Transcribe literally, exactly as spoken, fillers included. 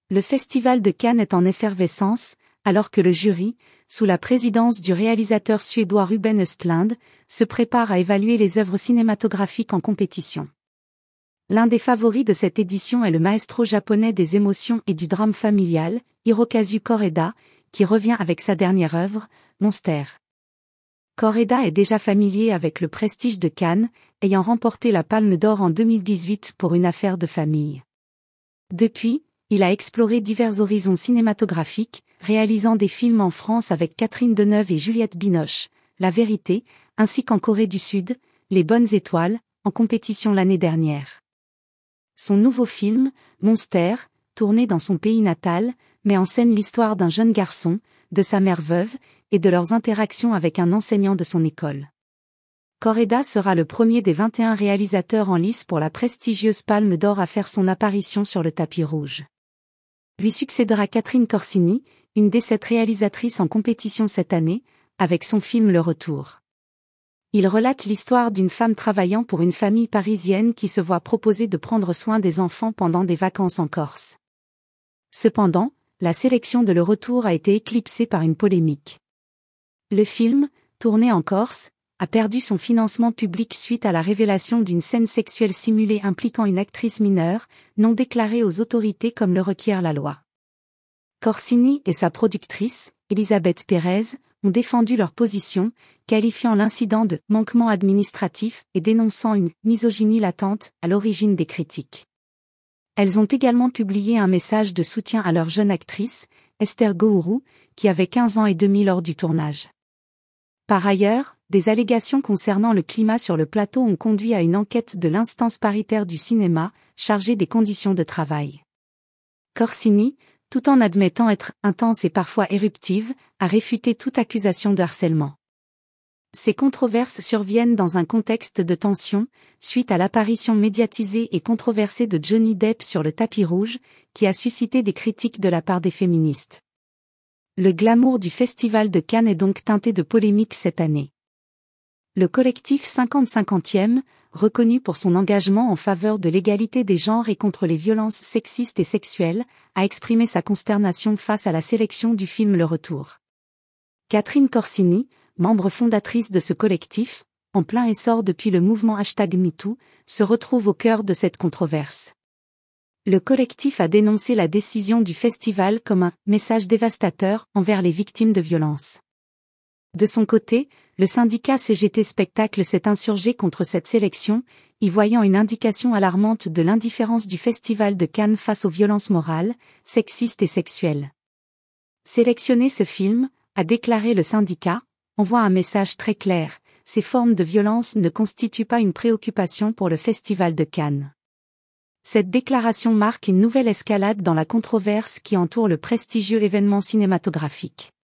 Le Festival de Cannes est en effervescence, alors que le jury, sous la présidence du réalisateur suédois Ruben Östlund, se prépare à évaluer les œuvres cinématographiques en compétition. L'un des favoris de cette édition est le maestro japonais des émotions et du drame familial, Hirokazu Koreeda, qui revient avec sa dernière œuvre, Monster. Koreeda est déjà familier avec le prestige de Cannes, ayant remporté la Palme d'Or en deux mille dix-huit pour Une affaire de famille. Depuis, il a exploré divers horizons cinématographiques, réalisant des films en France avec Catherine Deneuve et Juliette Binoche, La Vérité, ainsi qu'en Corée du Sud, Les Bonnes Étoiles, en compétition l'année dernière. Son nouveau film, Monster, tourné dans son pays natal, met en scène l'histoire d'un jeune garçon, de sa mère veuve, et de leurs interactions avec un enseignant de son école. Koreeda sera le premier des vingt et un réalisateurs en lice pour la prestigieuse Palme d'Or à faire son apparition sur le tapis rouge. Lui succédera Catherine Corsini, une des sept réalisatrices en compétition cette année, avec son film Le Retour. Il relate l'histoire d'une femme travaillant pour une famille parisienne qui se voit proposer de prendre soin des enfants pendant des vacances en Corse. Cependant, la sélection de Le Retour a été éclipsée par une polémique. Le film, tourné en Corse, a perdu son financement public suite à la révélation d'une scène sexuelle simulée impliquant une actrice mineure, non déclarée aux autorités comme le requiert la loi. Corsini et sa productrice, Elisabeth Pérez, ont défendu leur position, qualifiant l'incident de « manquement administratif » et dénonçant une « misogynie latente » à l'origine des critiques. Elles ont également publié un message de soutien à leur jeune actrice, Esther Gourou, qui avait quinze ans et demi lors du tournage. Par ailleurs, des allégations concernant le climat sur le plateau ont conduit à une enquête de l'instance paritaire du cinéma, chargée des conditions de travail. Corsini, tout en admettant être intense et parfois éruptive, a réfuté toute accusation de harcèlement. Ces controverses surviennent dans un contexte de tension, suite à l'apparition médiatisée et controversée de Johnny Depp sur le tapis rouge, qui a suscité des critiques de la part des féministes. Le glamour du Festival de Cannes est donc teinté de polémiques cette année. Le collectif cinquante cinquantième, reconnu pour son engagement en faveur de l'égalité des genres et contre les violences sexistes et sexuelles, a exprimé sa consternation face à la sélection du film Le Retour. Catherine Corsini, membre fondatrice de ce collectif, en plein essor depuis le mouvement hashtag MeToo, se retrouve au cœur de cette controverse. Le collectif a dénoncé la décision du festival comme un « message dévastateur » envers les victimes de violences. De son côté, le syndicat C G T Spectacle s'est insurgé contre cette sélection, y voyant une indication alarmante de l'indifférence du Festival de Cannes face aux violences morales, sexistes et sexuelles. Sélectionner ce film, a déclaré le syndicat, envoie un message très clair, ces formes de violence ne constituent pas une préoccupation pour le Festival de Cannes. Cette déclaration marque une nouvelle escalade dans la controverse qui entoure le prestigieux événement cinématographique.